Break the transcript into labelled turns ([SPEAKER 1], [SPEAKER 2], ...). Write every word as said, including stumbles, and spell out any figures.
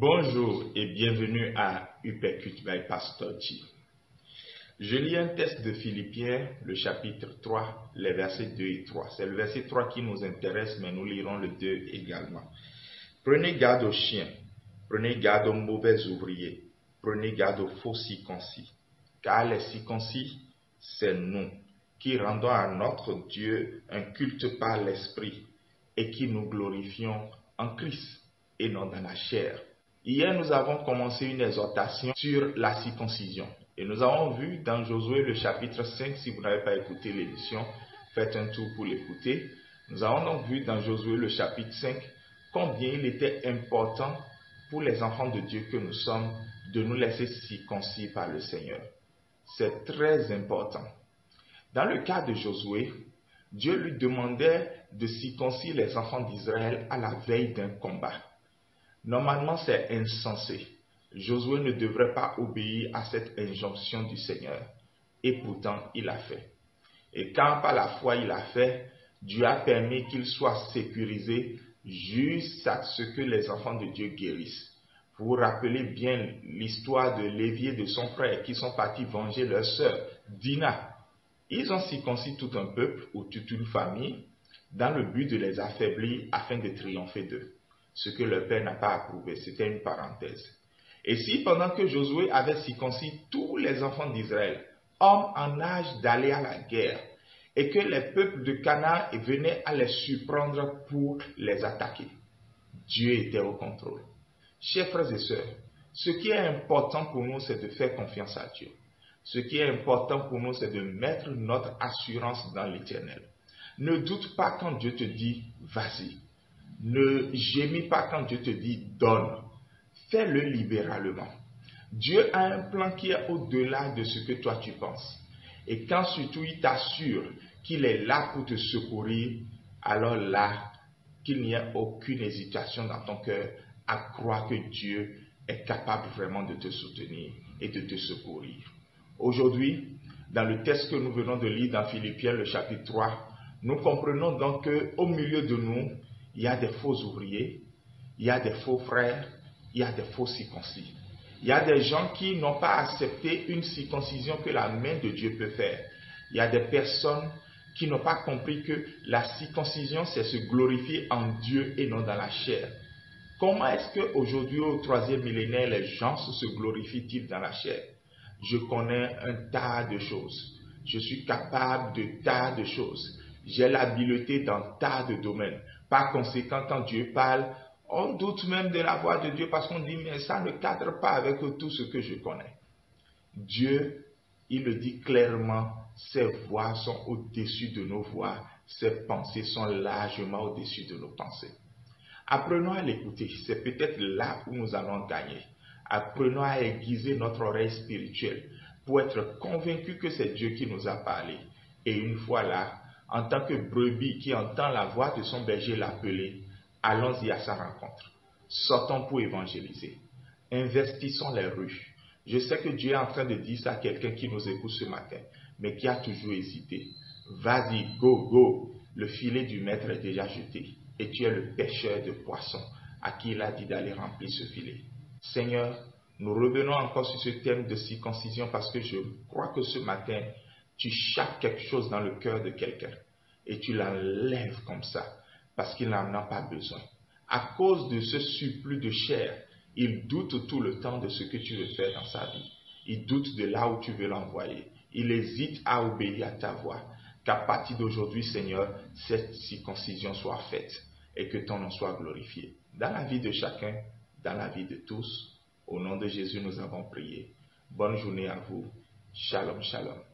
[SPEAKER 1] Bonjour et bienvenue à Uppercut by Pastor G. Je lis un texte de Philippiens, le chapitre trois, les versets deux et trois. C'est le verset trois qui nous intéresse, mais nous lirons le deux également. Prenez garde aux chiens, prenez garde aux mauvais ouvriers, prenez garde aux faux circoncis, car les circoncis, c'est nous, qui rendons à notre Dieu un culte par l'Esprit et qui nous glorifions en Christ et non dans la chair. Hier, nous avons commencé une exhortation sur la circoncision. Et nous avons vu dans Josué le chapitre cinq, si vous n'avez pas écouté l'émission, faites un tour pour l'écouter. Nous avons donc vu dans Josué le chapitre cinq combien il était important pour les enfants de Dieu que nous sommes de nous laisser circoncire par le Seigneur. C'est très important. Dans le cas de Josué, Dieu lui demandait de circoncire les enfants d'Israël à la veille d'un combat. Normalement, c'est insensé. Josué ne devrait pas obéir à cette injonction du Seigneur. Et pourtant, il l'a fait. Et quand par la foi il l'a fait, Dieu a permis qu'il soit sécurisé jusqu'à ce que les enfants de Dieu guérissent. Vous vous rappelez bien l'histoire de Lévi et de son frère qui sont partis venger leur sœur, Dina. Ils ont circoncis tout un peuple ou toute une famille dans le but de les affaiblir afin de triompher d'eux. Ce que leur père n'a pas approuvé, c'était une parenthèse. Et si pendant que Josué avait circoncis tous les enfants d'Israël, hommes en âge d'aller à la guerre, et que les peuples de Canaan venaient à les surprendre pour les attaquer, Dieu était au contrôle. Chers frères et sœurs, ce qui est important pour nous, c'est de faire confiance à Dieu. Ce qui est important pour nous, c'est de mettre notre assurance dans l'Éternel. Ne doute pas quand Dieu te dit « vas-y ». Ne gémis pas quand Dieu te dit « donne ». Fais-le libéralement. Dieu a un plan qui est au-delà de ce que toi tu penses. Et quand surtout il t'assure qu'il est là pour te secourir, alors là, qu'il n'y ait aucune hésitation dans ton cœur à croire que Dieu est capable vraiment de te soutenir et de te secourir. Aujourd'hui, dans le texte que nous venons de lire dans Philippiens, le chapitre trois, nous comprenons donc qu'au milieu de nous, il y a des faux ouvriers, il y a des faux frères, il y a des faux circoncis. Il y a des gens qui n'ont pas accepté une circoncision que la main de Dieu peut faire. Il y a des personnes qui n'ont pas compris que la circoncision, c'est se glorifier en Dieu et non dans la chair. Comment est-ce qu'aujourd'hui, au troisième millénaire, les gens se glorifient-ils dans la chair? Je connais un tas de choses. Je suis capable de tas de choses. J'ai l'habileté dans tas de domaines. Par conséquent, quand Dieu parle, on doute même de la voix de Dieu parce qu'on dit, mais ça ne cadre pas avec tout ce que je connais. Dieu, il le dit clairement, ses voix sont au-dessus de nos voix, ses pensées sont largement au-dessus de nos pensées. Apprenons à l'écouter, c'est peut-être là où nous allons gagner. Apprenons à aiguiser notre oreille spirituelle pour être convaincus que c'est Dieu qui nous a parlé. Et une fois là, en tant que brebis qui entend la voix de son berger l'appeler, allons-y à sa rencontre. Sortons pour évangéliser. Investissons les rues. Je sais que Dieu est en train de dire ça à quelqu'un qui nous écoute ce matin, mais qui a toujours hésité. Vas-y, go, go. Le filet du maître est déjà jeté. Et tu es le pêcheur de poissons à qui il a dit d'aller remplir ce filet. Seigneur, nous revenons encore sur ce thème de circoncision parce que je crois que ce matin, tu chapes quelque chose dans le cœur de quelqu'un et tu l'enlèves comme ça parce qu'il n'en a pas besoin. À cause de ce surplus de chair, il doute tout le temps de ce que tu veux faire dans sa vie. Il doute de là où tu veux l'envoyer. Il hésite à obéir à ta voix. Qu'à partir d'aujourd'hui, Seigneur, cette circoncision soit faite et que ton nom soit glorifié. Dans la vie de chacun, dans la vie de tous, au nom de Jésus, nous avons prié. Bonne journée à vous. Shalom, shalom.